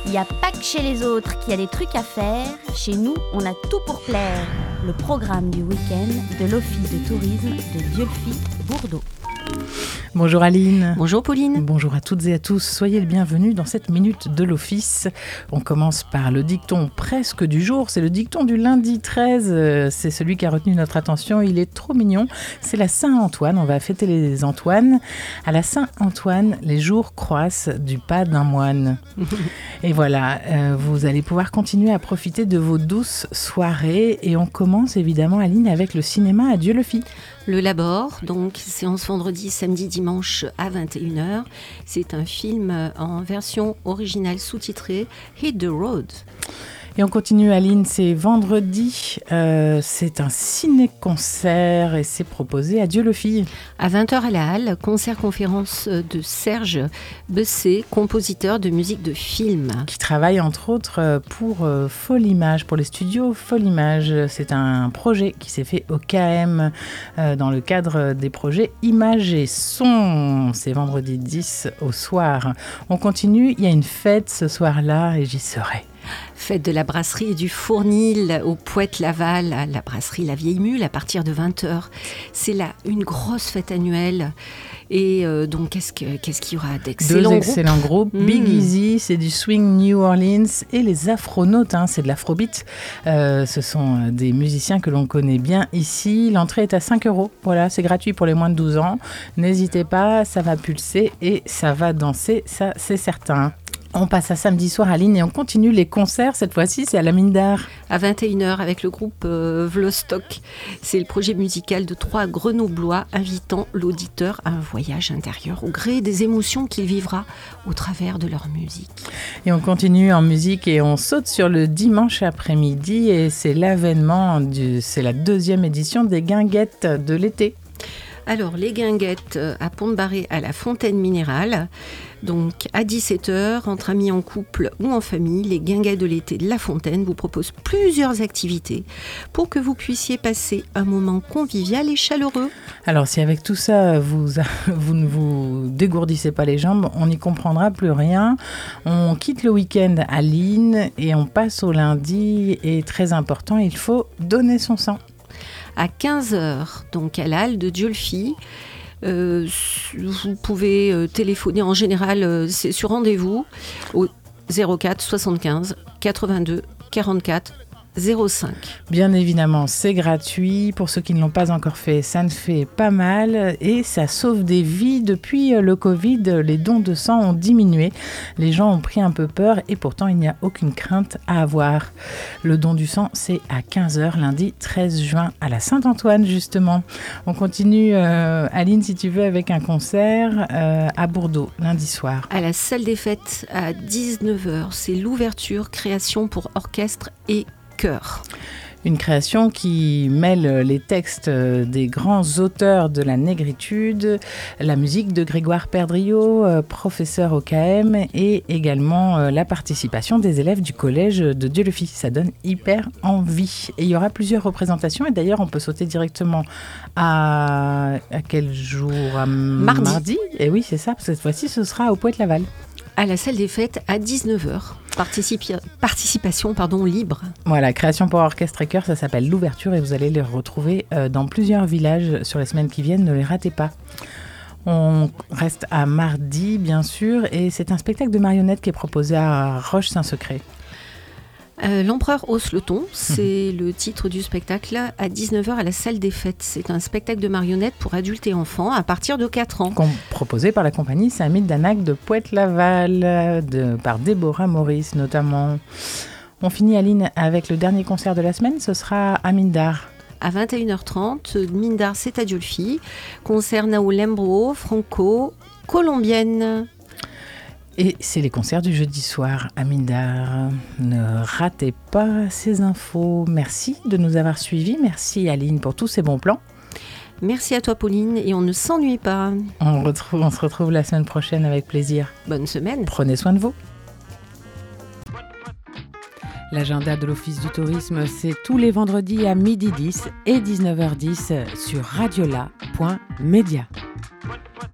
Il n'y a pas que chez les autres qu'il y a des trucs à faire. Chez nous, on a tout pour plaire. Le programme du week-end de l'Office de tourisme de Dieulefit-Bourdeaux. Bonjour Aline. Bonjour Pauline. Bonjour à toutes et à tous. Soyez le bienvenu dans cette minute de l'Office. On commence par le dicton presque du jour. C'est le dicton du lundi 13. C'est celui qui a retenu notre attention. Il est trop mignon. C'est la Saint-Antoine. On va fêter les Antoines. À la Saint-Antoine, les jours croissent du pas d'un moine. Et voilà, vous allez pouvoir continuer à profiter de vos douces soirées. Et on commence évidemment, Aline, avec le cinéma à Dieulefit. Le Labor, donc séance vendredi, samedi, dimanche à 21h. C'est un film en version originale sous-titrée Hit the Road. Et on continue, Aline, c'est vendredi, c'est un ciné-concert et c'est proposé à Dieulefit. À 20h à la Halle, concert-conférence de Serge Bessé, compositeur de musique de film. Qui travaille entre autres pour Folimage, pour les studios Folimage. C'est un projet qui s'est fait au KM dans le cadre des projets Images et Son. C'est vendredi 10 au soir. On continue, il y a une fête ce soir-là et j'y serai. Fête de la brasserie et du Fournil au Poète-Laval, à la brasserie La Vieille Mule à partir de 20h. C'est là une grosse fête annuelle. Et donc, qu'est-ce qu'il y aura d'excellents groupes ? Deux excellents groupes. Big Easy, c'est du swing New Orleans, et les Afronautes, c'est de l'afrobeat. Ce sont des musiciens que l'on connaît bien ici. L'entrée est à 5 €. Voilà, c'est gratuit pour les moins de 12 ans. N'hésitez pas, ça va pulser et ça va danser, ça c'est certain. On passe à samedi soir, Aline, et on continue les concerts. Cette fois-ci, c'est à la Mine d'Art. À 21h avec le groupe Vlostock. C'est le projet musical de 3 Grenoblois invitant l'auditeur à un voyage intérieur au gré des émotions qu'il vivra au travers de leur musique. Et on continue en musique et on saute sur le dimanche après-midi. Et c'est l'avènement, c'est la 2e édition des Guinguettes de l'été. Alors, les Guinguettes à Pont-de-Barré à la Fontaine Minérale. Donc, à 17h, entre amis en couple ou en famille, les Guinguettes de l'été de La Fontaine vous proposent plusieurs activités pour que vous puissiez passer un moment convivial et chaleureux. Alors, si avec tout ça, vous ne vous dégourdissez pas les jambes, on n'y comprendra plus rien. On quitte le week-end à Lynn et on passe au lundi. Et très important, il faut donner son sang. À 15h, donc à la Halle de Dieulefit. Vous pouvez téléphoner, en général c'est sur rendez-vous au 04 75 82 44 05. Bien évidemment, c'est gratuit. Pour ceux qui ne l'ont pas encore fait, ça ne fait pas mal et ça sauve des vies. Depuis le Covid, les dons de sang ont diminué. Les gens ont pris un peu peur et pourtant, il n'y a aucune crainte à avoir. Le don du sang, c'est à 15h, lundi 13 juin, à la Saint-Antoine, justement. On continue, Aline, si tu veux, avec un concert à Bourdeaux, lundi soir. À la salle des fêtes, à 19h, c'est l'ouverture, création pour orchestre et chœur. Une création qui mêle les textes des grands auteurs de la négritude, la musique de Grégoire Perdriau, professeur au KM, et également la participation des élèves du collège de Dieulefit. Ça donne hyper envie. Et il y aura plusieurs représentations. Et d'ailleurs, on peut sauter directement à quel jour ? Mardi. Et oui, c'est ça. Cette fois-ci, ce sera au Poète-Laval. À la salle des fêtes, à 19h. Participation libre. Voilà, création pour orchestre et chœur, ça s'appelle l'ouverture et vous allez les retrouver dans plusieurs villages sur les semaines qui viennent, ne les ratez pas. On reste à mardi, bien sûr, et c'est un spectacle de marionnettes qui est proposé à Roche-Saint-Secret. L'Empereur hausse le ton, c'est le titre du spectacle à 19h à la salle des fêtes. C'est un spectacle de marionnettes pour adultes et enfants à partir de 4 ans. Proposé par la compagnie Saint-Mille d'Anac de Poète-Laval, par Déborah Maurice notamment. On finit, Aline, avec le dernier concert de la semaine, ce sera à Mine d'Art. À 21h30, Mine d'Art, c'est à Dieulefit. Concert Nao Lembro, Franco, colombienne. Et c'est les concerts du jeudi soir à Mine d'Art. Ne ratez pas ces infos. Merci de nous avoir suivis. Merci Aline pour tous ces bons plans. Merci à toi Pauline et on ne s'ennuie pas. On se retrouve la semaine prochaine avec plaisir. Bonne semaine. Prenez soin de vous. L'agenda de l'Office du tourisme, c'est tous les vendredis à 12h10 et 19h10 sur radiola.media.